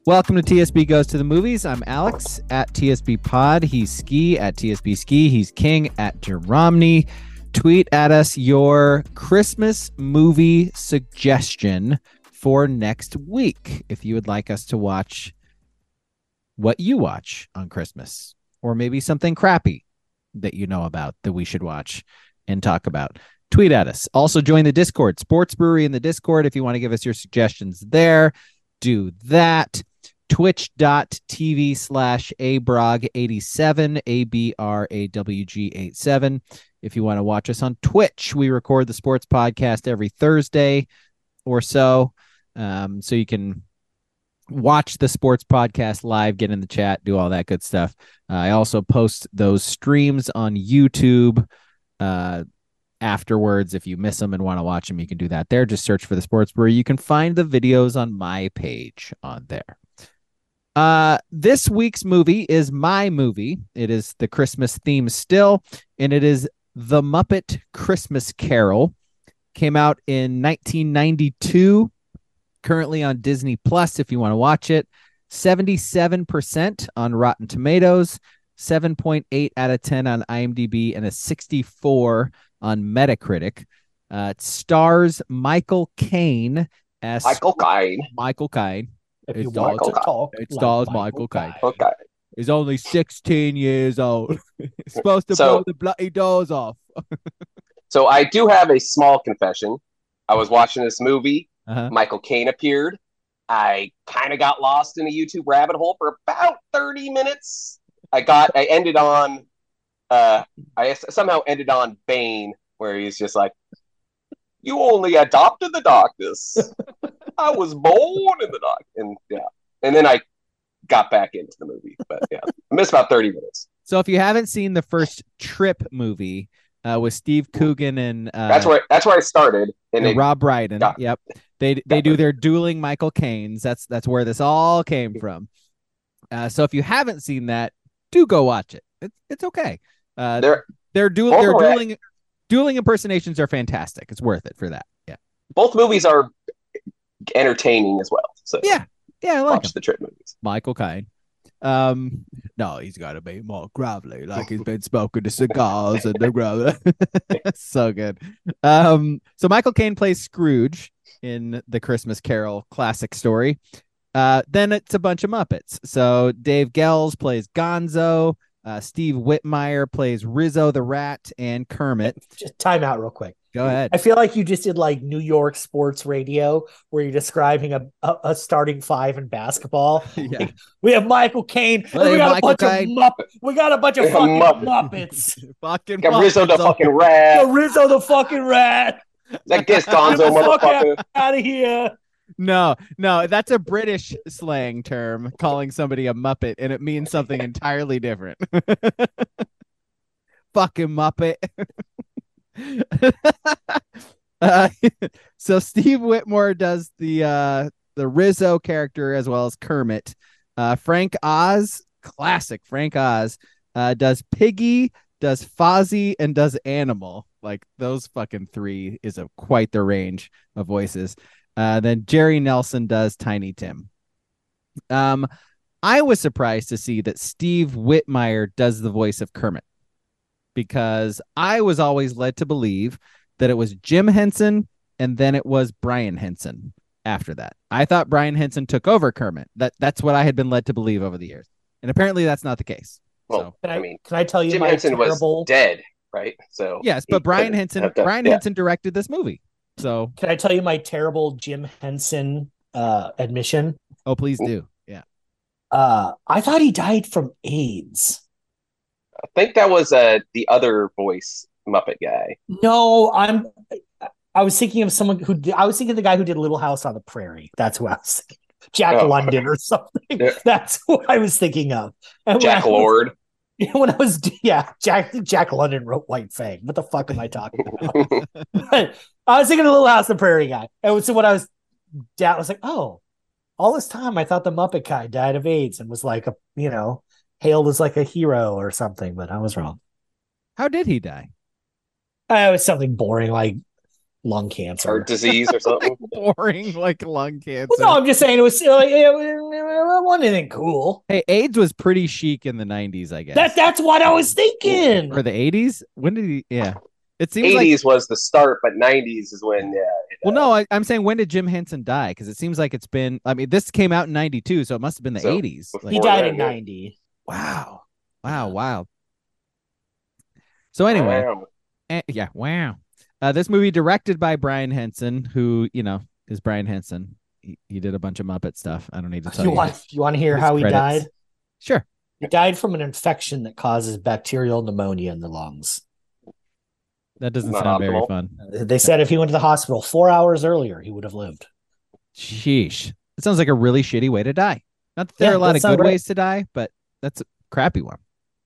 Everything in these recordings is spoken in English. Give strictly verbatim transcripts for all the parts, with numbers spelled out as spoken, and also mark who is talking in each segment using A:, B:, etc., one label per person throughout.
A: Welcome to T S B Goes to the Movies. I'm Alex at T S B Pod. He's Ski at T S B Ski. He's King at Jeromney. Tweet at us your Christmas movie suggestion for next week if you would like us to watch what you watch on Christmas, or maybe something crappy that you know about that we should watch and talk about. Tweet at us. Also join the Discord, Sports Brewery in the Discord. If you want to give us your suggestions there, do that. Twitch.tv slash abrog87, A B R A W G eighty-seven. If you want to watch us on Twitch, we record the sports podcast every Thursday or so. Um, so you can watch the sports podcast live, get in the chat, do all that good stuff. Uh, I also post those streams on YouTube uh, afterwards. If you miss them and want to watch them, you can do that there. Just search for the Sports Brewery. You can find the videos on my page on there. Uh, this week's movie is my movie. It is the Christmas theme still, and it is The Muppet Christmas Carol. Came out in nineteen ninety-two, currently on Disney Plus if you want to watch it. seventy-seven percent on Rotten Tomatoes, seven point eight out of ten on IMDb, and a sixty-four on Metacritic. Uh, it stars Michael Caine as
B: Michael Caine.
A: Michael Caine.
C: If you
A: It
C: want
A: stars,
C: to talk,
A: it
C: like
A: stars Michael Caine.
B: Okay.
A: He's only sixteen years old. He's supposed to
B: So-
A: blow the bloody doors off.
B: So I do have a small confession. I was watching this movie.
A: Uh-huh.
B: Michael Caine appeared. I kind of got lost in a YouTube rabbit hole for about thirty minutes. I got, I ended on, uh, I somehow ended on Bane, where he's just like, "You only adopted the darkness. I was born in the dark." And yeah, and then I got back into the movie, but yeah, I missed about thirty minutes.
A: So if you haven't seen the first Trip movie uh, with Steve Coogan and uh,
B: That's where that's where I started, and
A: and
B: it,
A: Rob Brydon,
B: got-
A: yep, they they
B: got
A: do
B: me.
A: their dueling Michael Caines. That's that's where this all came from. Uh, so if you haven't seen that, do go watch it. It's it's okay. Uh,
B: they're
A: their duel
B: both
A: their
B: are-
A: dueling dueling impersonations are fantastic. It's worth it for that. Yeah,
B: both movies are entertaining as well. So
A: yeah, yeah. I like
B: watch
A: him.
B: the Trip movies.
A: Michael Caine. Um, no, he's got to be more gravelly, like he's been smoking the cigars and the gravel. So good. Um, so Michael Caine plays Scrooge in the Christmas Carol classic story. Uh, then it's a bunch of Muppets. So Dave Gells plays Gonzo. Uh, Steve Whitmire plays Rizzo the Rat and Kermit.
C: Just time out real quick.
A: Go ahead.
C: I feel like you just did like New York sports radio where you're describing a, a, a starting five in basketball.
A: Yeah.
C: Like, we have Michael Caine. and
A: Hey,
C: we got
A: Michael
C: a bunch
A: Caine.
C: of Muppets. We got a bunch of
B: We have
C: fucking
B: Muppets.
C: Muppets.
A: Fucking
B: Got Rizzo the
A: Muppets.
B: fucking rat.
C: Yo, Rizzo the fucking rat.
B: Like this
C: Get
B: Gonzo
C: the fuck
B: motherfucker.
C: out of here.
A: No, no, that's a British slang term, calling somebody a Muppet, and it means something entirely different. Fucking Muppet. uh, so Steve Whitmore does the uh, the Rizzo character as well as Kermit. Uh, Frank Oz, classic Frank Oz, uh, does Piggy, does Fozzie, and does Animal. Like those fucking three is a quite the range of voices. Uh, then Jerry Nelson does Tiny Tim. Um, I was surprised to see that Steve Whitmire does the voice of Kermit, because I was always led to believe that it was Jim Henson and then it was Brian Henson after that. I thought Brian Henson took over Kermit. That that's what I had been led to believe over the years, and apparently that's not the case.
B: Well,
A: So
C: Can I,
B: I mean,
C: can I tell you
B: Jim
C: my
B: Henson
C: terrible?
B: was dead, right? So
A: yes,
B: he
A: but Brian
B: couldn't
A: Henson,
B: have done-
A: Brian
B: yeah.
A: Henson directed this movie. So
C: Can I tell you my terrible Jim Henson uh, admission?
A: oh, please do. Yeah.
C: Uh, I thought he died from AIDS.
B: I think that was uh, the other voice Muppet guy.
C: No, I'm. I was thinking of someone who. Did, I was thinking of the guy who did Little House on the Prairie. That's who I was thinking. Jack
B: Oh.
C: London or something.
B: Yeah.
C: That's who I was thinking of. And when
B: Jack
C: I was-
B: Lord.
C: When I was, yeah, Jack Jack London wrote White Fang. What the fuck am I talking about? But I was thinking of Little House on the Prairie guy. And so when I was down, I was like, oh, all this time I thought the Muppet guy died of AIDS and was like a, you know, hailed as like a hero or something, but I was wrong.
A: How did he die?
C: Uh, it was something boring, like lung cancer.
B: Heart disease or something.
A: Boring, like lung cancer.
C: Well, no, I'm just saying it was like it, it wasn't anything cool.
A: Hey, AIDS was pretty chic in the nineties, I guess.
C: That that's what I was thinking.
A: Or the eighties? When did he? Yeah, it seems
B: eighties
A: like,
B: was the start, but nineties is when. Yeah. It,
A: well, no, I, I'm saying when did Jim Henson die? Because it seems like it's been. I mean, this came out in ninety-two, so it must have been the
B: So,
A: eighties.
C: He died in ninety.
A: Wow, wow, wow. So anyway,
B: Wow.
A: eh, yeah, wow. Uh, this movie directed by Brian Henson, who you know is Brian Henson. He, he did a bunch of Muppet stuff. I don't need to tell
C: You
A: you.
C: want you want to hear
A: his
C: how he
A: credits.
C: died?
A: Sure.
C: He died from an infection that causes bacterial pneumonia in the lungs.
A: That doesn't
B: Not
A: sound very
B: optimal.
A: fun.
C: They said if he went to the hospital four hours earlier, he would have lived.
A: Sheesh. It sounds like a really shitty way to die. Not that there
C: Yeah,
A: are a lot
C: doesn't
A: of
C: sound
A: good
C: great.
A: ways to die, but that's a crappy one.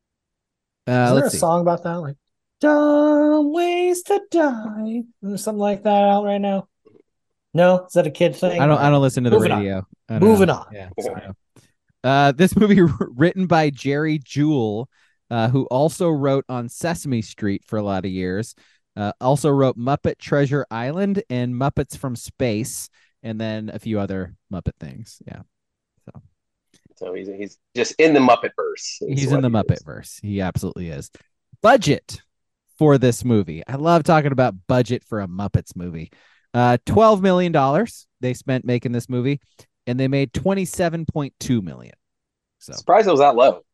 A: Uh,
C: Is there a
A: let's see.
C: song about that? Like dumb ways to die. Or something like that out right now. No? Is that a kid thing?
A: I don't. I don't listen to the
C: Moving on.
A: radio. I don't
C: Moving
A: know.
C: on.
A: Yeah. so I know. Uh, this movie written by Jerry Jewell, uh, who also wrote on Sesame Street for a lot of years. Uh, also wrote Muppet Treasure Island and Muppets from Space, and then a few other Muppet things. Yeah. So
B: So he's he's just in the Muppet verse.
A: he's in the Muppet verse. He absolutely is. Budget for this movie. I love talking about budget for a Muppets movie. Uh, twelve million dollars they spent making this movie, and they made twenty-seven point two million dollars. So
B: Surprised it was that low.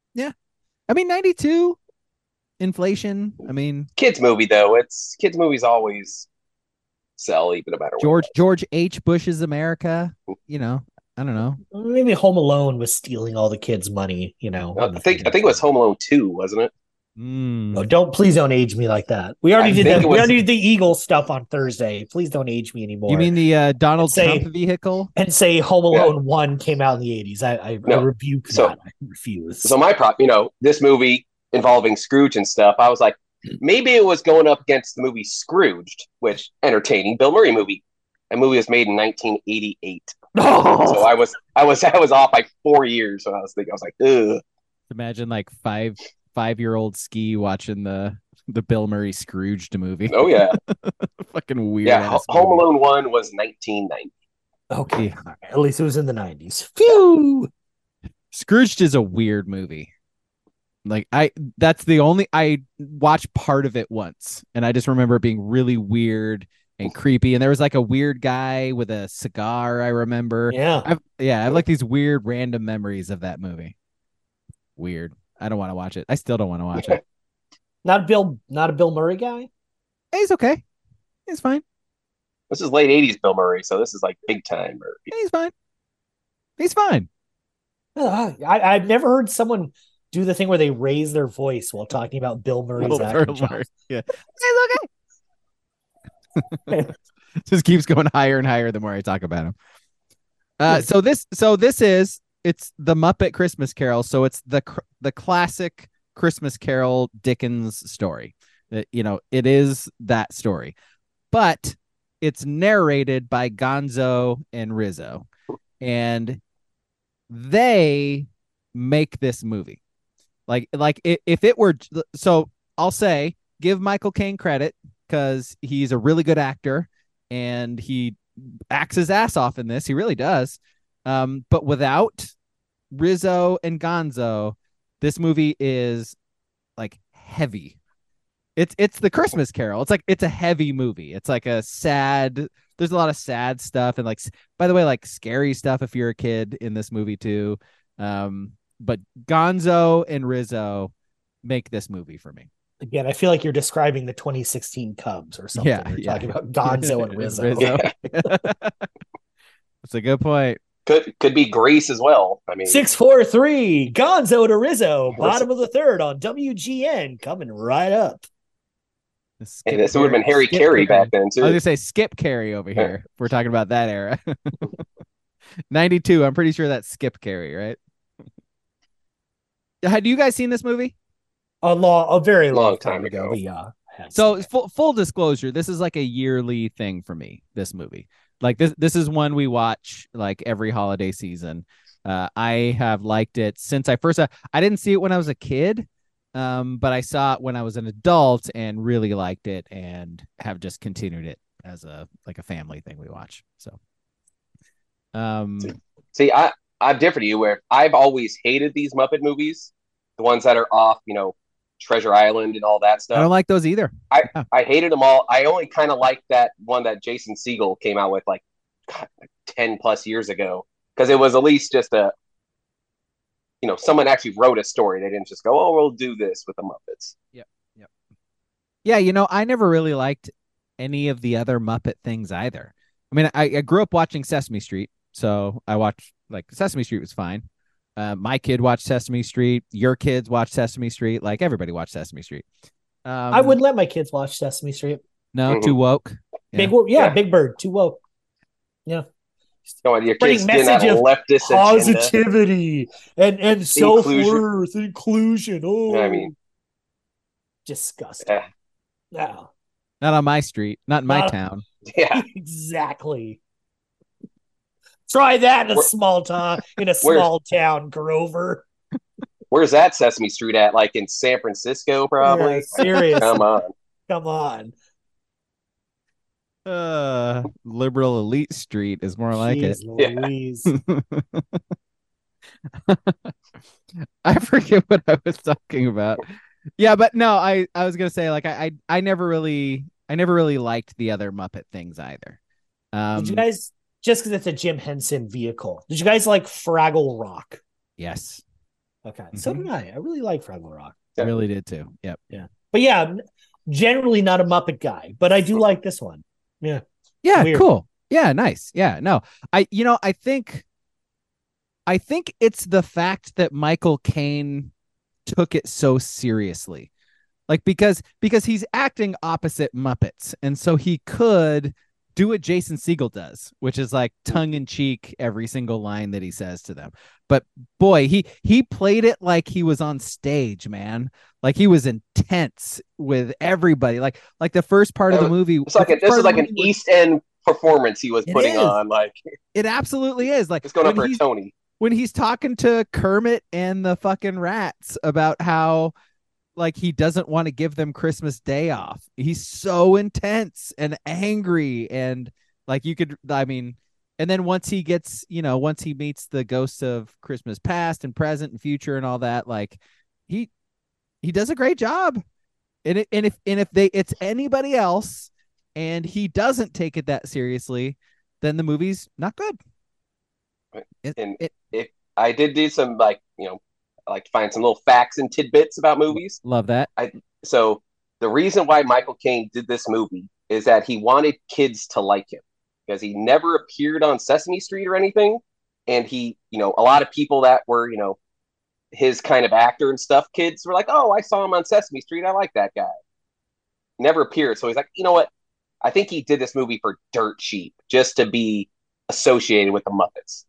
A: I mean, ninety-two inflation. I mean,
B: Kids movie though. It's kids movies always sell even no matter
A: George
B: what.
A: George H. Bush's America. You know, I don't know.
C: Maybe Home Alone was stealing all the kids' money, you know.
B: I think I think it was Home Alone two, wasn't it?
A: Mm.
C: No, don't please don't age me like that. We already
B: I
C: did
B: think
C: that.
B: it
C: We
B: was-
C: already did the Eagle stuff on Thursday. Please don't age me anymore.
A: You mean the uh, Donald
C: Say-
A: Trump vehicle?
C: and say Home Alone one came out in the eighties. I I,
B: No.
C: I rebuke
B: So-
C: that. I refuse.
B: So my prop, you know, this movie involving Scrooge and stuff. I was like, maybe it was going up against the movie Scrooged, which entertaining Bill Murray movie. That movie was made in nineteen eighty-eight. So I was I was I was off by four years. So I was thinking I was like, ugh.
A: Imagine like five five year old Ski watching the the Bill Murray Scrooged movie.
B: Oh yeah,
A: Fucking weird.
B: yeah. Ho-
A: ass
B: Home
A: movie.
B: Alone one was nineteen ninety.
C: Okay, all right. At least it was in the nineties. Phew.
A: Scrooged is a weird movie. Like I that's the only I watched part of it once and I just remember it being really weird and creepy and there was like a weird guy with a cigar I remember.
C: Yeah.
A: I've yeah, I have like these weird random memories of that movie. Weird. I don't want to watch it. I still don't want to watch it.
C: Not a Bill. Not a Bill Murray guy.
A: He's okay. He's fine.
B: This is late eighties Bill Murray, so this is like big time. Or,
A: He's fine. He's fine.
C: Uh, I, I've never heard someone do the thing where they raise their voice while talking about Bill Murray's
A: Bill
C: acting
A: Murray,
C: jobs.
A: yeah. He's okay. Just keeps going higher and higher the more I talk about him. Uh, so this, so this is it's the Muppet Christmas Carol. So it's the cr- the classic Christmas Carol Dickens story. That you know, it is that story, but it's narrated by Gonzo and Rizzo, and they make this movie. Like, like i- if it were so, I'll say give Michael Caine credit because he's a really good actor and he acts his ass off in this. He really does. Um, but without Rizzo and Gonzo, this movie is like heavy. It's it's the Christmas Carol. It's like it's a heavy movie. It's like a sad. There's a lot of sad stuff and like, by the way, like scary stuff if you're a kid in this movie too. Um, but Gonzo and Rizzo make this movie for me.
C: Again, I feel like you're describing the twenty sixteen Cubs or something.
A: Yeah,
C: You're
A: yeah.
C: talking about Gonzo and Rizzo.
A: Rizzo. That's a good point.
B: could could be Grace as well. I mean,
C: Six, four, three. Gonzo to Rizzo. Bottom of the third on W G N. Coming right up.
A: Skip
B: and this would have been
A: Carey-
B: Harry
A: Skip
B: Carey back then
A: I was
B: too.
A: gonna say Skip Carey over here. If we're talking about that era. ninety-two. I'm pretty sure that's Skip Carey, right? Had you guys seen this movie?
C: A long, a very long,
B: Long
C: time,
B: time
C: ago.
B: ago.
C: But yeah. I have
A: So
C: seen it.
A: full full disclosure, this is like a yearly thing for me. This movie, like this, this is one we watch like every holiday season. Uh, I have liked it since I first. Uh, I didn't see it when I was a kid, um, but I saw it when I was an adult and really liked it, and have just continued it as a like a family thing we watch. So, um,
B: See, I I'm different to you. Where I've always hated these Muppet movies, the ones that are off, you know, Treasure Island and all that
A: I
B: stuff.
A: don't like those either.
B: I
A: Yeah.
B: I hated them all. I only kind of liked that one that Jason Segel came out with like, God, like ten plus years ago, because it was at least just a, you know, someone actually wrote a story. They didn't just go, oh, we'll do this with the Muppets.
A: Yep. Yep. Yeah, you know, I never really liked any of the other Muppet things either. I mean, I, I grew up watching Sesame Street, so I watched like Sesame Street was fine. Uh, my kid watched Sesame Street. Your kids watched Sesame Street. Like everybody watched Sesame Street. Um,
C: I wouldn't let my kids watch Sesame Street.
A: No,
B: Mhm.
A: too woke. Yeah.
C: Big, wo- yeah,
B: Yeah.
C: Big Bird, too woke. Yeah,
B: Come on, your
C: Spreading
B: kids getting that
C: message of
B: leftist agenda.
C: positivity and and self worth, inclusion. Oh,
B: I mean,
C: disgusting.
B: eh,
C: No,
A: Not on my street. Not in my
C: Not-
A: town.
B: yeah.
C: exactly. Try that in a
B: Where-
C: small town, in a
B: Where's-
C: small town, Grover.
B: Where's that Sesame Street at? Like in San Francisco, probably.
C: Yeah, serious.
B: Come on.
C: Come on.
A: Uh, liberal elite street is more like it.
C: Jeez
B: Yeah.
C: Louise.
A: I forget what I was talking about. Yeah, but no, I I was gonna say like I I, I never really I never really liked the other Muppet things either. Um,
C: Did you guys, just because it's a Jim Henson vehicle, did you guys like Fraggle Rock?
A: Yes,
C: Okay, so
A: Mhm.
C: did I. I really like Fraggle Rock.
B: Yeah.
A: really did too. Yep.
C: But yeah, I'm generally not a Muppet guy, but I do like this one. Yeah.
A: Yeah,
C: Weird.
A: cool. Yeah, nice. Yeah, no. I you know, I think I think it's the fact that Michael Caine took it so seriously. Like because because he's acting opposite Muppets. And so he could do what Jason Segel does, which is like tongue in cheek every single line that he says to them. But boy, he he played it like he was on stage, man. Like he was intense with everybody. Like like the first part of the movie.
B: It's like
A: the
B: a,
A: first
B: this
A: part
B: is
A: of the
B: like an
A: movie was-
B: East End performance he was
A: It
B: putting
A: is.
B: on. Like
A: It absolutely is. Like
B: it's going up
A: when
B: for a
A: he's-
B: Tony.
A: when he's talking to Kermit and the fucking rats about how like he doesn't want to give them Christmas Day off. He's so intense and angry and like you could I mean and then once he gets, you know, once he meets the ghosts of Christmas past and present and future and all that, like he he does a great job. And it, and if and if they it's anybody else and he doesn't take it that seriously, then the movie's not good. It,
B: And
A: it,
B: if I did do some like, you know, I like to find some little facts and tidbits about movies.
A: love that.
B: So the reason why Michael Caine did this movie is that he wanted kids to like him because he never appeared on Sesame Street or anything. And he, you know, a lot of people that were, you know, his kind of actor and stuff, kids were like, oh, I saw him on Sesame Street. I like that guy. Never appeared. So he's like, you know what? I think he did this movie for dirt cheap, just to be associated with the Muppets.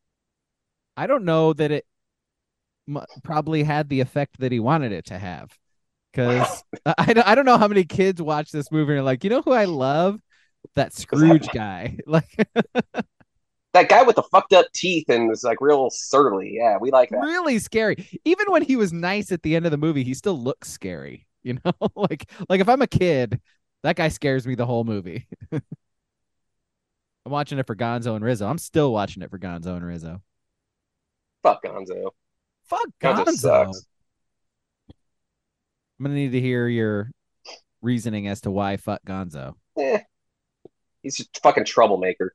A: I don't know that it m- probably had the effect that he wanted it to have. Because I, don't- I don't know how many kids watch this movie and are like, you know who I love? That Scrooge guy. Like
B: That guy with the fucked up teeth and was like real surly. Yeah, we like that.
A: really scary. Even when he was nice at the end of the movie, he still looks scary. You know, like like if I'm a kid, that guy scares me the whole movie. I'm watching it for Gonzo and Rizzo. I'm still watching it for Gonzo and Rizzo.
B: Fuck Gonzo.
A: Fuck
B: Gonzo
A: Gonzo.
B: sucks.
A: I'm gonna need to hear your reasoning as to why fuck Gonzo.
B: Eh, he's just a fucking troublemaker.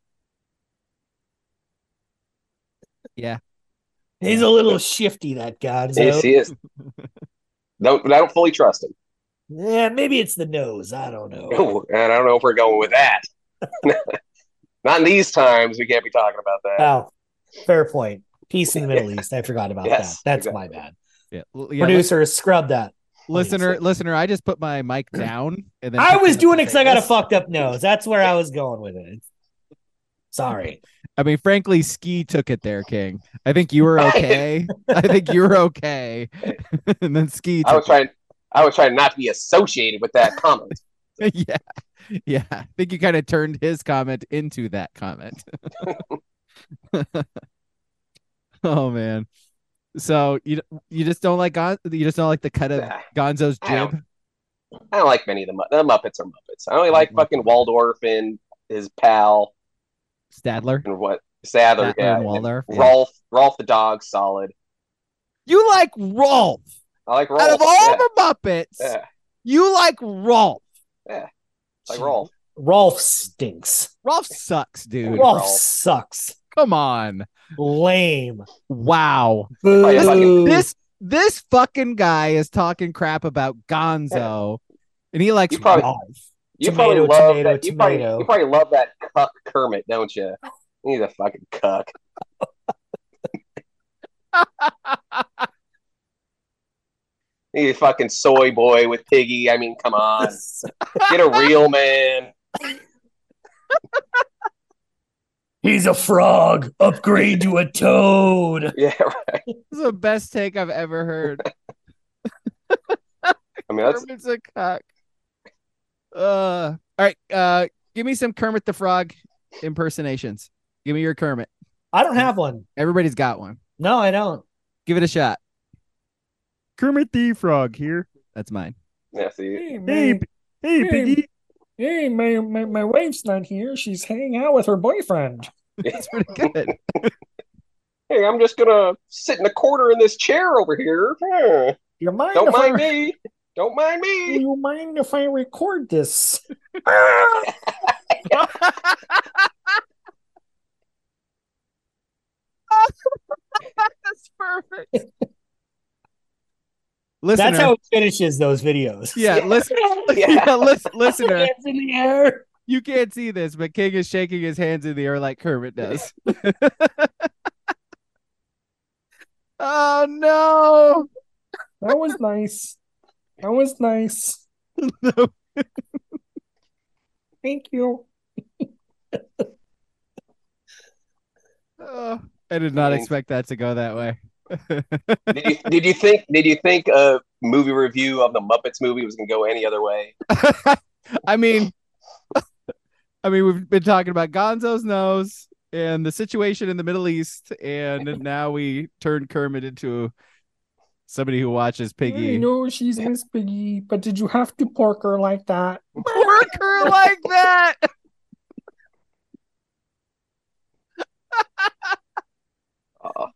A: Yeah.
C: He's a little shifty, that guy.
B: Yes, he is. No, but I don't fully trust him.
C: Yeah, maybe it's the nose. I don't know.
B: Oh, and I don't know if we're going with that. Not in these times. We can't be talking about that.
C: Oh, fair point. Peace in the Middle East. I forgot about
B: Yes,
C: that. That's
B: exactly.
C: my bad.
A: Yeah. L- yeah,
C: Producer, scrub that.
A: listener,
C: please.
A: listener, I just put my mic down and then
C: I
A: picked
C: was
A: up
C: doing
A: to
C: it because
A: say
C: I got a
A: this.
C: fucked up nose. That's where I was going with it. Sorry.
A: I mean, frankly, Ski took it there, King. I think you were okay. I think you were okay. And then Ski took
B: I was trying. I was trying not to be associated with that comment.
A: it. Yeah. Yeah. I think you kind of turned his comment into that comment. Oh man. So you you just don't like Gon- you just don't like the cut of
B: Nah,
A: Gonzo's
B: I don't-
A: jib?
B: I don't like many of the Mu- the Muppets are Muppets. I only like fucking Waldorf and his pal
A: Stadler,
B: and what Sadler,
A: Statler
B: yeah,
A: and
B: and
A: Waldorf. Yeah.
B: Rolf, Rolf the dog, solid.
A: You like Rolf.
B: I like Rolf.
A: Out of all
B: yeah.
A: the Muppets,
B: yeah,
A: you like Rolf.
B: yeah, it's like Rolf.
C: Rolf stinks.
A: Rolf sucks, dude.
C: Rolf,
B: Rolf.
C: sucks.
A: Come on.
C: Lame.
A: Wow.
B: Probably a
A: This,
B: fucking-
A: this this fucking guy is talking crap about Gonzo, and he likes
B: You probably-
A: Rolf.
B: You
C: Tomato,
B: probably love
C: tomato,
B: that. You probably,
C: tomato.
B: you probably love that cuck Kermit, don't you? He's a fucking cuck. He's a fucking soy boy with Piggy. I mean, come on, get a real man.
C: He's a frog. Upgrade to a toad.
B: Yeah, right.
A: This is the best take I've ever heard.
B: I mean, that's
A: Kermit's a cock. Uh, all right. Uh, give me some Kermit the Frog impersonations. Give me your Kermit.
C: I don't have one.
A: Everybody's got one.
C: No, I don't.
A: Give it a shot. Kermit the Frog here. That's mine.
B: yeah. See,
D: Hey,
A: Hey,
D: my,
A: p- hey,
D: Hey.
A: Piggy.
D: hey, my, my, my wife's not here. She's hanging out with her boyfriend.
A: That's pretty good.
B: hey, I'm just gonna sit in a corner in this chair over here. Hmm.
D: You mind
B: Don't
D: if
B: mind
D: I,
B: me. Don't mind
D: Do
B: me.
D: you mind if I record this?
A: That's perfect. Listener,
C: That's how it finishes those videos.
A: yeah, listen,
B: Yeah.
A: yeah, listen, listener,
C: Hands in the air.
A: you can't see this, but King is shaking his hands in the air like Kermit does. Oh no!
D: That was nice. That was nice.
A: No.
D: Thank you.
A: Oh, I did not
B: Thanks.
A: expect that to go that way.
B: Did you did you think did you think a movie review of the Muppets movie was gonna go any other way?
A: I mean, I mean, we've been talking about Gonzo's nose and the situation in the Middle East, and now we turn Kermit into somebody who watches
D: I
A: Piggy.
D: know she's Miss Piggy, but did you have to pork her like that?
A: Work her like that.
B: Uh,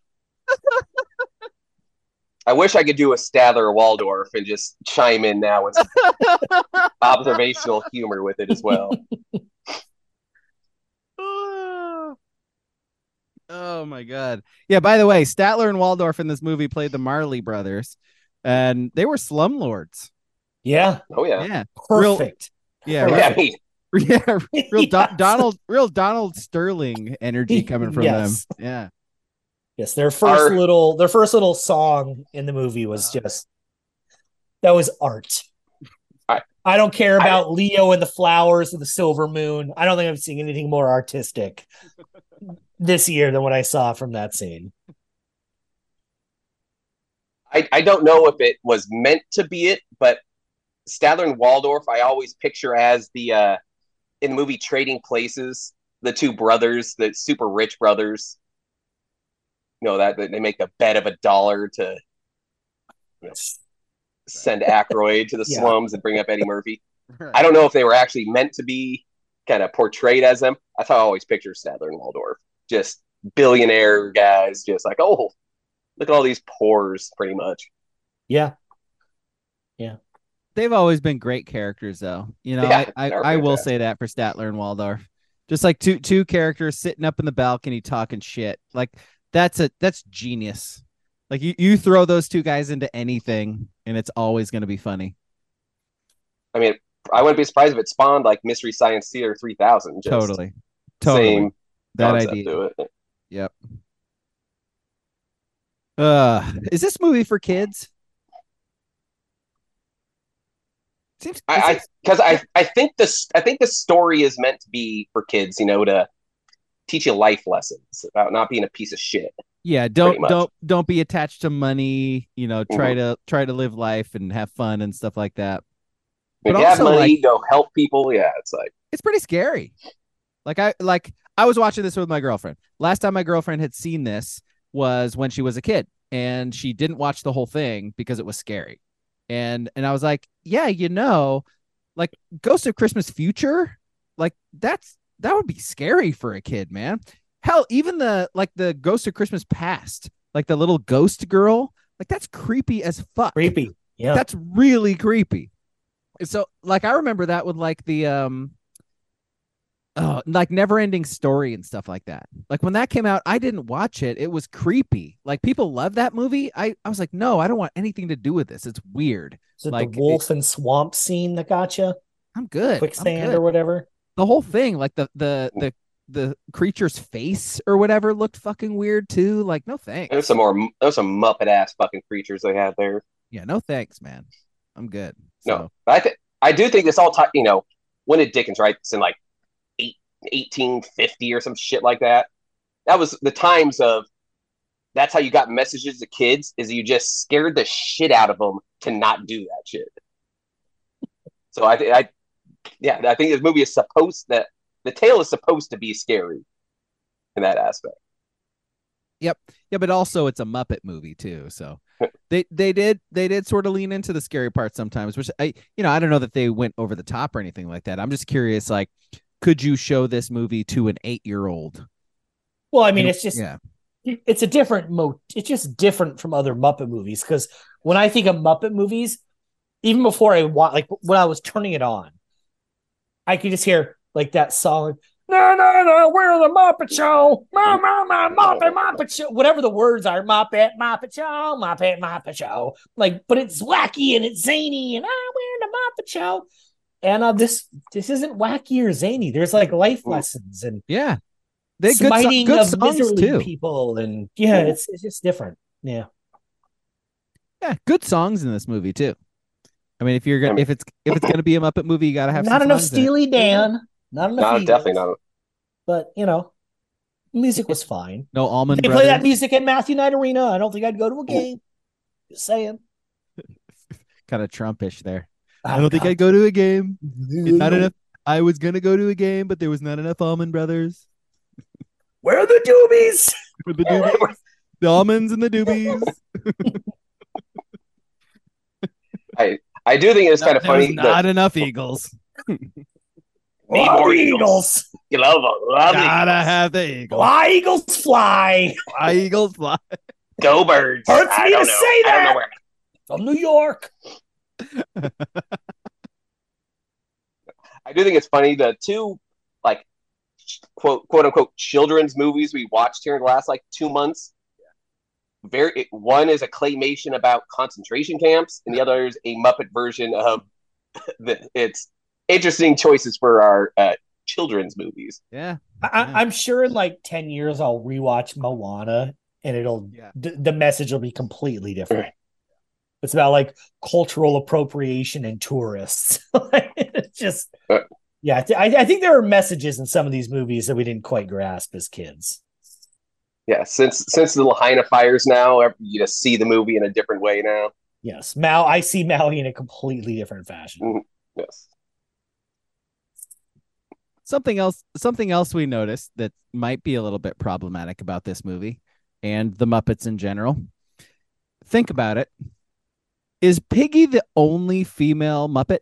B: I wish I could do a Statler or Waldorf and just chime in now with some observational humor with it as well.
A: Oh my god. Yeah, by the way, Statler and Waldorf in this movie played the Marley brothers, and they were slumlords.
C: Yeah.
B: Oh yeah,
A: Yeah. Real-
C: Perfect.
A: Yeah,
B: yeah. I
A: real,
B: mean,
A: yeah, real Do-
C: Yes.
A: Donald real Donald Sterling energy coming from
C: Yes.
A: them. Yeah.
C: Yes, their first
B: Our-
C: little their first little song in the movie was just that was art.
B: I-
C: I don't care about Leo and the flowers and the silver moon. I don't think I've seen anything more artistic this year than what I saw from that scene.
B: I, I don't know if it was meant to be it, but Statler and Waldorf I always picture as the uh in the movie Trading Places, the two brothers, the super rich brothers. You know, that, that they make a bet of a dollar to you know, send Aykroyd to the
C: Yeah.
B: slums and bring up Eddie Murphy. I don't know if they were actually meant to be kind of portrayed as them. I thought I always pictured Statler and Waldorf, just billionaire guys, just like, oh, look at all these pores, pretty much.
C: Yeah.
A: They've always been great characters, though. You know,
B: Yeah,
A: I,
B: they're
A: I, I will
B: fantastic.
A: say that for Statler and Waldorf. Just like two two characters sitting up in the balcony talking shit. Like that's a that's genius. Like you, you throw those two guys into anything and it's always gonna be funny.
B: I mean, I wouldn't be surprised if it spawned like Mystery Science Theater three thousand. Just
A: Totally. Totally.
B: Same
A: that
B: concept
A: idea.
B: to it.
A: Yep. Uh is this movie for kids? Seems
B: I
A: seems-
B: because I, I think this I think the story is meant to be for kids, you know, to teach you life lessons about not being a piece of shit.
A: yeah, don't
B: much.
A: don't don't be attached to money, you know, try to try to live life and have fun and stuff like that.
B: If
A: But
B: you have
A: also,
B: money,
A: like-
B: go help people. Yeah, it's like
A: It's pretty scary. Like I like I was watching this with my girlfriend. Last time my girlfriend had seen this was when she was a kid, and she didn't watch the whole thing because it was scary. And and I was like, yeah, you know, like Ghost of Christmas Future, like that's that would be scary for a kid, man. Hell, even the like the Ghost of Christmas Past, like the little ghost girl, like that's creepy as fuck.
C: Creepy. Yeah.
A: That's really creepy. So like I remember that with like the um uh, like Never Ending Story and stuff like that. Like when that came out, I didn't watch it. It was creepy. Like people love that movie. I, I was like, no, I don't want anything to do with this. It's weird.
C: Is it
A: like
C: the wolf it, and swamp scene that got you?
A: I'm good.
C: Quicksand
A: I'm good.
C: or whatever.
A: The whole thing, like the the the the creature's face or whatever, looked fucking weird too. Like, no thanks.
B: There's some more. There's some Muppet ass fucking creatures they had there.
A: Yeah, no thanks, man. I'm good. So.
B: No, but I think I do think this all. T- you know, when did Dickens write this in like eight, eighteen fifty or some shit like that? That was the times of. That's how you got messages to kids. Is you just scared the shit out of them to not do that shit. So I think I, yeah, I think this movie is supposed that the tale is supposed to be scary in that aspect.
A: Yep. Yeah, but also it's a Muppet movie too. So they they did they did sort of lean into the scary part sometimes, which I you know, I don't know that they went over the top or anything like that. I'm just curious, like, could you show this movie to an eight-year-old?
C: Well, I mean, it's just
A: yeah.
C: It's a different mo it's just different from other Muppet movies, because when I think of Muppet movies, even before I watch, like when I was turning it on, I could just hear like that song. No, no, no, we're the Muppet Show. Ma, ma, ma, Muppet, Muppet Show. Whatever the words are, Muppet, Muppet Show, Muppet, Muppet Show. Like, but it's wacky and it's zany, and ah, we're the Muppet Show. And uh, this this isn't wacky or zany. There's like life lessons and
A: yeah, they
C: smiting
A: good,
C: so-
A: good
C: of
A: songs
C: miserly
A: too.
C: people, and yeah, it's it's just different. Yeah,
A: yeah, good songs in this movie too. I mean, if you're gonna, if it's if it's gonna be a Muppet movie, you gotta have
C: not
A: some
C: enough
A: songs in it.
C: Steely Dan, not enough.
B: No,
C: Eagles,
B: definitely not.
C: But you know, music was fine.
A: No Allman
C: They
A: Brothers.
C: play that music at Matthew Knight Arena. I don't think I'd go to a game. Just saying.
A: Kind of Trumpish there.
C: Oh,
A: I don't think
C: God.
A: I'd go to a game. It's not enough. I was gonna go to a game, but there was not enough Allman Brothers.
C: Where are the doobies?
A: The doobies, the almonds and the doobies.
B: I I do think it's kind of
A: There was
B: funny.
A: not
B: that
A: enough Eagles.
B: need
C: Love
B: more
C: Eagles.
B: Eagles. You love them. Love
A: Gotta
B: Eagles.
A: have the Eagles.
C: Fly, Eagles, fly.
A: Fly, Eagles fly.
B: Go Birds.
C: Hurts
B: I
C: me
B: don't
C: to
B: know.
C: say
B: I don't
C: that.
B: know where.
C: From New York.
B: I do think it's funny the two like quote quote unquote children's movies we watched here in the last like two months. Very one is a claymation about concentration camps, and the other is a Muppet version of the. It's interesting choices for our uh, children's movies.
A: Yeah.
C: I,
A: Yeah.
C: I'm sure in like ten years I'll rewatch Moana, and it'll
A: Yeah.
C: d- the message will be completely different. It's about like cultural appropriation and tourists. It's just
B: Uh,
C: yeah. I, th- I I think there are messages in some of these movies that we didn't quite grasp as kids.
B: Yeah, since since the Lahaina fires now, you just see the movie in a different way now.
C: Yes, Mal. I see Maui in a completely different fashion.
B: Yes.
A: Something else something else we noticed that might be a little bit problematic about this movie and the Muppets in general. Think about it. Is Piggy the only female Muppet?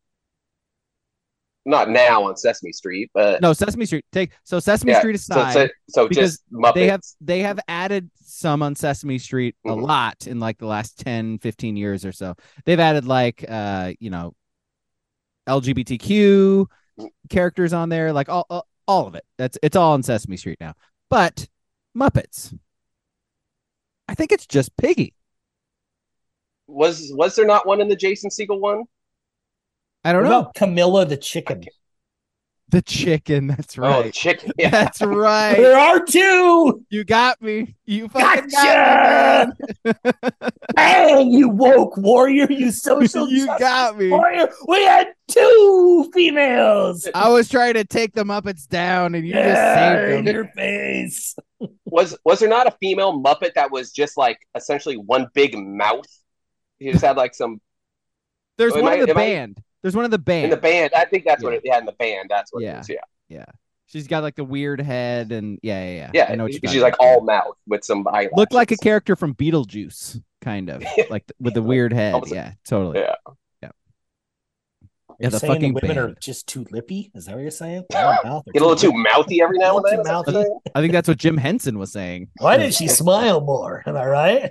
B: Not now on Sesame Street, but
A: No, Sesame Street. Take so Sesame
B: yeah,
A: Street
B: so,
A: aside.
B: so, so
A: because
B: just Muppets.
A: they have they have added some on Sesame Street a
B: Mhm.
A: lot in like the last ten, fifteen years or so. They've added like uh, you know, L G B T Q characters on there, like all, all all of it. That's it's all on Sesame Street now. But Muppets, I think it's just Piggy.
B: was was there not one in the Jason Segel one?
A: I don't
C: What
A: know.
C: about Camilla the chicken?
A: The chicken, that's
B: Oh,
A: right.
B: chicken. Yeah.
A: That's right.
C: There are two.
A: You got me. You fucking got me,
C: Gotcha! Bang, you woke warrior, you
A: man.
C: social
A: You
C: justice
A: got me.
C: warrior. We had two females.
A: I was trying to take the Muppets down and you
C: Yeah,
A: just saved
C: in
A: them.
C: your face.
B: Was was there not a female Muppet that was just like essentially one big mouth? He just had like some
A: There's
B: Am
A: one
B: I-
A: in the
B: am I-
A: band. There's one in the band.
B: in the band. I think that's what
A: Yeah.
B: it yeah, in the band. That's what
A: Yeah.
B: it is. Yeah.
A: Yeah. She's got like the weird head and yeah, yeah, yeah.
B: Yeah.
A: I know what you're
B: She's
A: talking
B: like
A: about.
B: all mouth with some eyelashes.
A: Looked like a character from Beetlejuice, kind of like with the weird head.
B: Almost-
A: Yeah, totally.
B: Yeah.
A: Yeah.
C: Are
A: Yeah,
C: you
A: the
C: saying
A: fucking
C: women are
A: band.
C: just too lippy? Is that what you're saying? Their mouth are
B: Get a little too
C: lippy.
B: mouthy every now and
C: Little
B: then.
C: too
B: is that what you're
C: mouthy.
B: saying?
A: I think that's what Jim Henson was saying.
C: Why didn't she smile more? Am I right?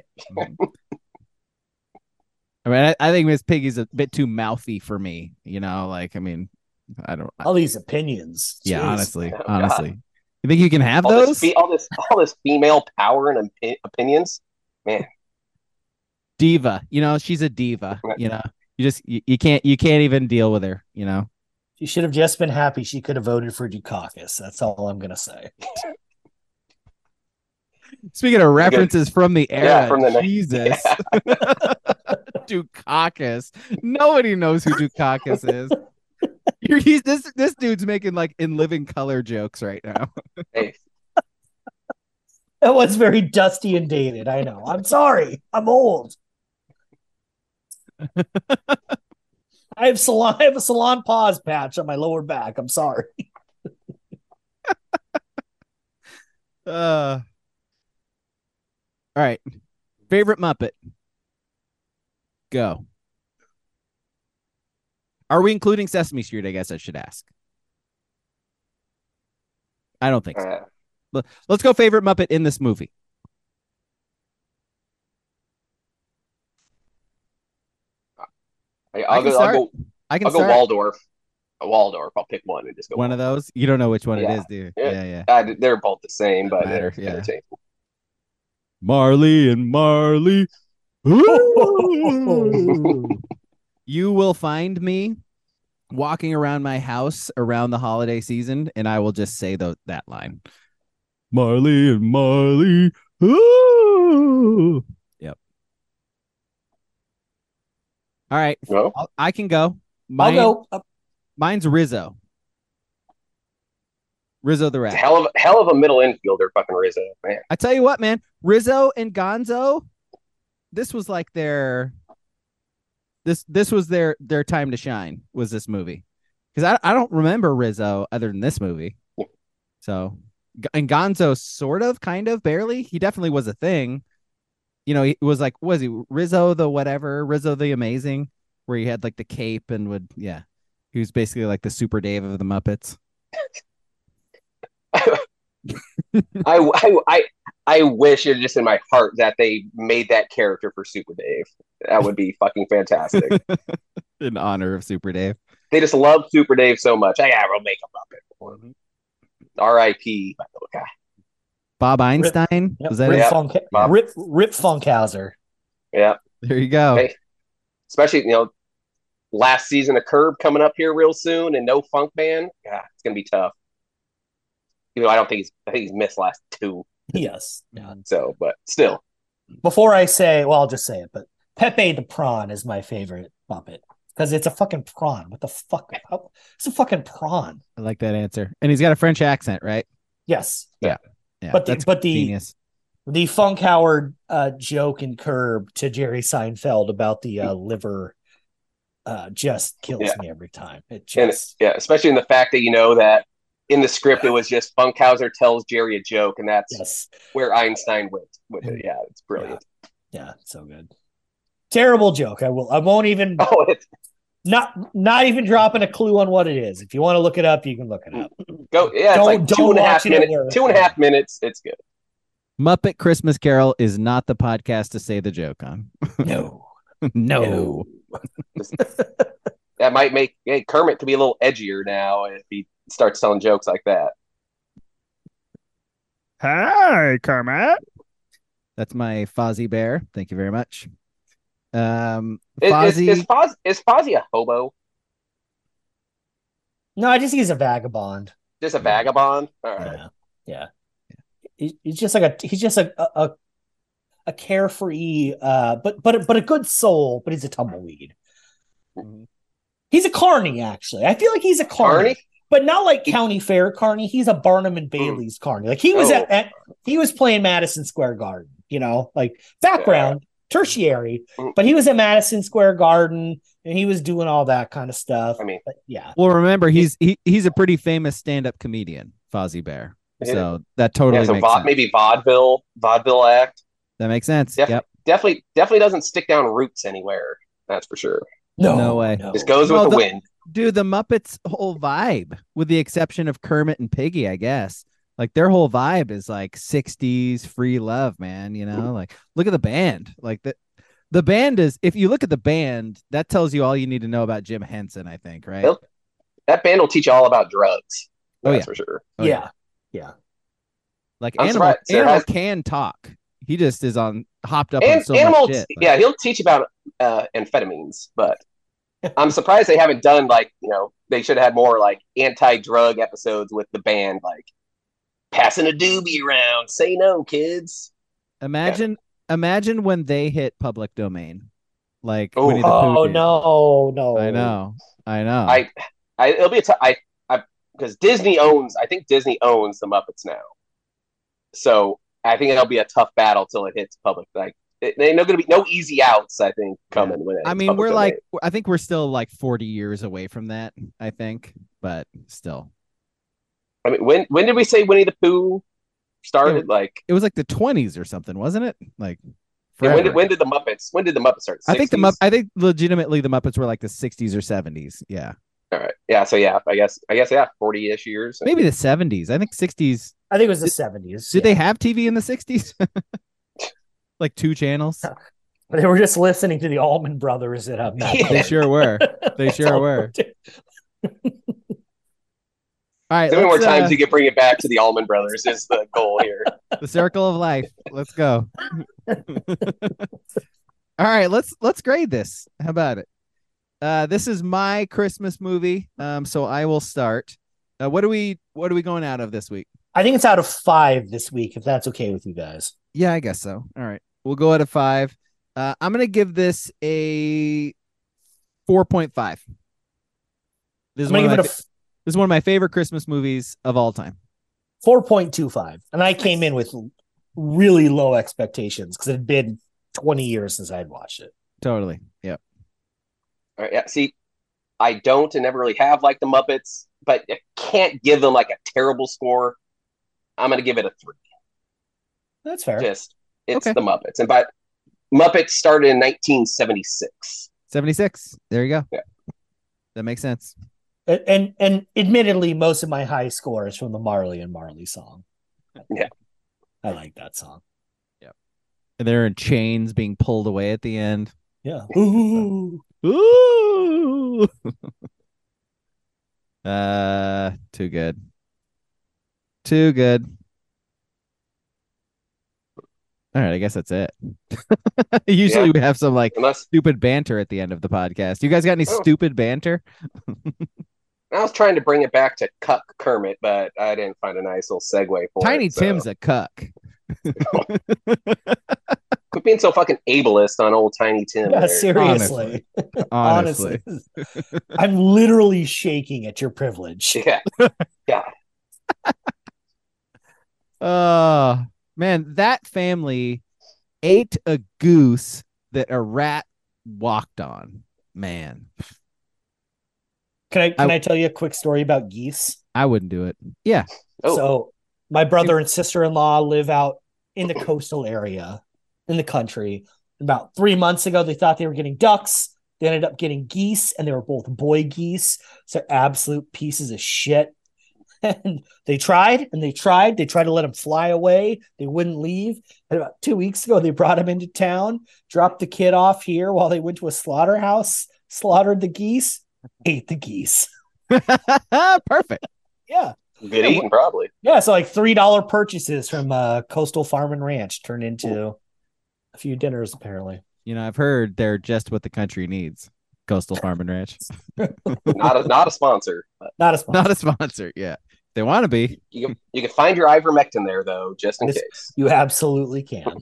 A: I mean, I, I think Miss Piggy's a bit too mouthy for me. You know, like I mean, I don't.
C: All these opinions.
A: Yeah,
C: Jeez.
A: honestly,
B: Oh, God.
A: honestly, you think you can have
B: All
A: those?
B: this, fe- all this, all this female power and opi- opinions. Man,
A: Diva, you know, she's a diva. You know, you just you, you can't you can't even deal with her. You know.
C: She should have just been happy she could have voted for Dukakis. That's all I'm gonna say.
A: Speaking of references from the era,
B: Yeah, from the-
A: Jesus, Dukakis. Nobody knows who Dukakis is. You're, he's this this dude's making like in living color jokes right now.
B: hey,
C: That was very dusty and dated. I know. I'm sorry. I'm old. I have salon. I have a salon pause patch on my lower back. I'm sorry.
A: Uh, all right. Favorite Muppet? Go. Are we including Sesame Street? I guess I should ask. I don't think so.
B: uh,
A: Let- Let's go favorite Muppet in this movie.
B: I,
A: I
B: I'll
A: can
B: go. I'll
A: start.
B: go.
A: I can
B: I'll go
A: start.
B: Waldorf. A Waldorf. I'll pick one and just go.
A: One of those. You don't know which one
B: Yeah.
A: it is, do you?
B: Yeah.
A: Yeah, yeah.
B: Uh, they're both the same, but
A: Matter,
B: it's
A: yeah.
B: entertaining.
A: Marley and Marley. Ooh. You will find me walking around my house around the holiday season, and I will just say tho- that line. Marley and Marley. Ooh. Yep. All right.
B: No?
A: I'll- I can go.
C: I'll
A: Mine,
C: go. Uh,
A: Mine's Rizzo. Rizzo the
B: It's a
A: Rat.
B: hell of hell of a middle infielder, fucking Rizzo, man.
A: I tell you what, man, Rizzo and Gonzo, this was like their this this was their their time to shine. Was this movie? Because I I don't remember Rizzo other than this movie. So and Gonzo sort of, kind of, barely. He definitely was a thing. You know, he was like, was he Rizzo the whatever, Rizzo the Amazing, where he had like the cape and would yeah, he was basically like the Super Dave of the Muppets.
B: I, I, I, I wish it just in my heart that they made that character for Super Dave. That would be fucking fantastic.
A: In honor of Super Dave.
B: They just love Super Dave so much. I gotta make a Muppet for him. R I P Okay.
A: Bob Einstein.
C: yep,
A: Was that
C: Rip,
A: it?
B: Yeah.
C: Funk,
B: Bob.
C: Rip Rip Funkhauser.
B: Yeah.
A: There you go.
B: Hey. Especially, you know, last season of Curb coming up here real soon and no Funk Band. Yeah, it's gonna be tough. You know, I don't think he's I think he's missed last two.
C: Yes. Yeah.
B: So, but still.
C: Before I say, well, I'll just say it, but Pepe the Prawn is my favorite Muppet because it's a fucking prawn. What the fuck? How, it's a fucking prawn.
A: I like that answer. And he's got a French accent, right?
C: Yes.
A: Yeah,
C: But the-
A: that's
C: but the-
A: genius.
C: The Funk Howard uh, joke in Curb to Jerry Seinfeld about the uh, liver uh, just kills
B: Yeah.
C: me every time. It
B: And
C: just
B: yeah, especially in the fact that you know that in the script it was just Funkhauser tells Jerry a joke, and that's
C: yes,
B: where Einstein went with it. Yeah, it's brilliant.
C: yeah, so good. Terrible joke. I will. I won't even
B: Oh, it's
C: not not even dropping a clue on what it is. If you want to look it up, you can look it up.
B: go. Yeah, it's
C: Don't-
B: like two
C: don't
B: and a half
C: watch it at
B: minutes.
C: work.
B: Two and a half minutes. It's good.
A: Muppet Christmas Carol is not the podcast to say the joke on.
C: No,
A: no.
B: That might make hey, Kermit to be a little edgier now if he starts telling jokes like that.
D: Hi, Kermit.
A: That's my Fozzie Bear. Thank you very much. Um,
B: Is, is,
A: Fozzie.
B: is, Foz, is Fozzie a hobo?
C: no, I just think he's a vagabond.
B: Just a vagabond? All right.
C: Yeah, yeah. He- he's just like a he's just a a, a carefree, uh, but but but a good soul. But he's a tumbleweed.
A: Mhm.
C: He's a carny, actually. I feel like he's a carny,
B: Carney?
C: but not like County Fair carny. He's a Barnum and Bailey's carny. Like he was
B: Oh.
C: at, at he was playing Madison Square Garden. You know, like background tertiary,
B: Mm.
C: but he was at Madison Square Garden and he was doing all that kind of stuff.
B: I mean,
C: But yeah,
A: Well, remember, he's he, he's a pretty famous stand-up comedian, Fozzie Bear.
B: Yeah.
A: So that totally
B: yeah, so
A: makes
B: vaude-
A: sense.
B: maybe vaudeville, vaudeville act.
A: That makes sense.
B: Def-
A: Yep.
B: definitely definitely doesn't stick down roots anywhere. That's for sure.
C: No,
A: No way.
C: No.
B: Just goes
A: No,
B: with the,
A: the-
B: wind.
A: Dude, the Muppets whole vibe, with the exception of Kermit and Piggy, I guess. Like their whole vibe is like sixties free love, man. You know, like look at the band. Like the the band is, if you look at the band, that tells you all you need to know about Jim Henson, I think, right?
B: He'll- That band will teach you all about drugs.
A: Oh,
B: That's
A: yeah.
B: for sure.
A: Oh,
C: yeah. yeah.
A: Like
B: I'm
A: Animal,
B: surprised there
A: Animal
B: has-
A: can talk. He just is on hopped up on
B: And
A: so
B: animal,
A: much shit. Like,
B: yeah, he'll teach about uh, amphetamines, but I'm surprised they haven't done like you know they should have had more like anti-drug episodes with the band, like passing a doobie around. Say no, kids.
A: imagine, imagine when they hit public domain, like
B: Oh.
A: Winnie the Pooh
C: Oh
A: did.
C: no, no.
A: I know, I know.
B: I, I, it'll be a t- I, I, because Disney owns. I think Disney owns the Muppets now, so I think it'll be a tough battle till it hits public. Like, it, there's going to be no easy outs. I think coming when it
A: I
B: hits
A: mean,
B: public
A: we're
B: domain.
A: like, I think we're still like forty years away from that. I think, but still,
B: I mean, when when did we say Winnie the Pooh started? Like,
A: it was like the twenties or something, wasn't it? Like,
B: yeah,
A: forever.
B: when did when did the Muppets? When did the Muppets start?
A: I think the
B: sixties?
A: Mupp- I think legitimately the Muppets were like the sixties or seventies. Yeah,
B: All right. Yeah. So yeah, I guess I guess yeah, forty ish years.
A: maybe the seventies. I think sixties.
C: I think it was the seventies.
A: Did they have T V in the sixties? Like two channels?
C: They were just listening to the Allman Brothers at um,
B: Yeah.
A: They sure wure. They
C: That's
A: sure
C: all
A: were.
C: they did.
A: All right,
B: How many more
A: let's,
B: times
A: uh,
B: you can bring it back to the Allman Brothers is the goal here.
A: the circle of life. Let's go. All right, let's let's grade this. How about it? Uh, this is my Christmas movie. Um, so I will start. Uh, what are we what are we going out of this week?
C: I think it's out of five this week, if that's okay with you guys.
A: Yeah, I guess so. All right, we'll go out of five. Uh, I'm gonna give this a four point five. This is
C: I'm
A: one
C: gonna
A: of
C: give
A: my
C: it a
A: fa- this is one of my favorite Christmas movies of all time.
C: four point two five. And I came in with really low expectations because it had been twenty years since I had watched it.
A: Totally. Yep.
B: All right, yeah. See, I don't and never really have like the Muppets, but I can't give them like a terrible score. I'm gonna give it a three.
C: That's fair.
B: Just it's
A: Okay.
B: the Muppets, and but Muppets started in nineteen seventy-six.
A: seventy-six. There you go.
B: Yeah.
A: That makes sense.
C: And, and and admittedly, most of my high score is from the Marley and Marley song.
B: Yeah.
C: I like that song.
A: And they're in chains being pulled away at the end.
C: Yeah. Ooh.
A: Ooh. uh, too good. Too good. All right, I guess that's it. Usually
B: Yeah.
A: we have some like
B: Unless
A: stupid banter at the end of the podcast. You guys got any
B: Oh.
A: stupid banter?
B: I was trying to bring it back to Cuck Kermit, but I didn't find a nice little segue for
A: Tiny
B: it. so-
A: Tim's a cuck.
B: Quit being so fucking ableist on old Tiny Tim.
C: Yeah,
B: there.
C: seriously.
A: Honestly.
C: Honestly. I'm literally shaking at your privilege.
B: Yeah. Yeah.
A: Oh, man, that family ate a goose that a rat walked on. Man,
C: Can I can
A: I-
C: I, tell you a quick story about geese?
A: I wouldn't do it. Yeah.
B: Oh.
C: So my brother and sister-in-law live out in the coastal area in the country. About three months ago, they thought they were getting ducks. They ended up getting geese, and they were both boy geese. So absolute pieces of shit. And they tried and they tried. They tried to let them fly away. They wouldn't leave. And about two weeks ago, they brought him into town, dropped the kid off here while they went to a slaughterhouse, slaughtered the geese, ate the geese.
A: Perfect.
C: Yeah.
B: Good eating, probably.
C: Yeah, so like three dollar purchases from uh, Coastal Farm and Ranch turned into a few dinners, apparently.
A: You know, I've heard they're just what the country needs. Coastal Farm and Ranch.
B: Not a not a sponsor. But
C: Not a sponsor.
A: Not a sponsor. Yeah. They want to be.
B: you can, you can find your ivermectin there though, just in
C: This-
B: case.
C: You absolutely can.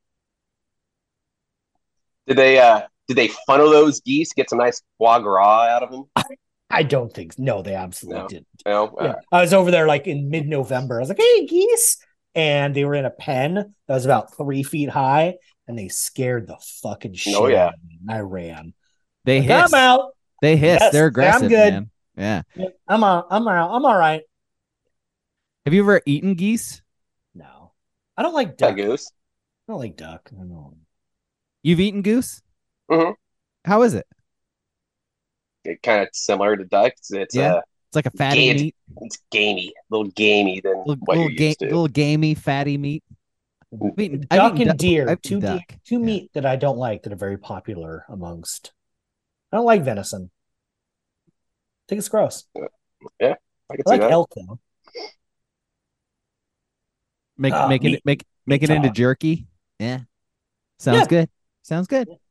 B: Did they uh did they funnel those geese? Get some nice foie gras out of them?
C: I don't think no, they absolutely
B: No.
C: didn't.
B: No.
C: Yeah. I was over there like in mid-November. I was like, hey, geese. And they were in a pen that was about three feet high, and they scared the fucking shit
B: Oh, yeah.
C: out of me. And I ran.
A: They
C: Like,
A: hiss.
C: I'm out.
A: They hiss.
C: Yes,
A: They're
C: I'm
A: aggressive,
C: good.
A: man. Yeah.
C: I'm out. I'm out. I'm all right.
A: Have you ever eaten geese?
C: No. I don't like
B: That
C: duck. I
B: goose.
C: don't like duck. I don't know.
A: You've eaten goose?
B: Mhm.
A: How is it?
B: It kind of similar to duck. It's, it's
A: Yeah.
B: uh,
A: It's like a fatty
B: ga-
A: meat,
B: it's gamey, a little gamey than
A: little
B: what
A: little,
B: you're
A: ga-
B: used to.
A: little gamey, fatty meat. I've eaten, I've
C: Duck
A: eaten
C: and
A: duck-
C: deer,
A: I've
C: two
A: eaten
C: de-
A: duck.
C: two
A: Yeah.
C: meat that I don't like that are very popular amongst. I don't like venison. I think it's gross.
B: Yeah, I can
C: I
B: see
C: like
B: that.
C: elk though.
A: Make
C: Ah,
A: make
C: meat-
A: it make make it
C: meat
A: into
C: talk.
A: jerky. Yeah. Sounds
C: Yeah.
A: good. Sounds good.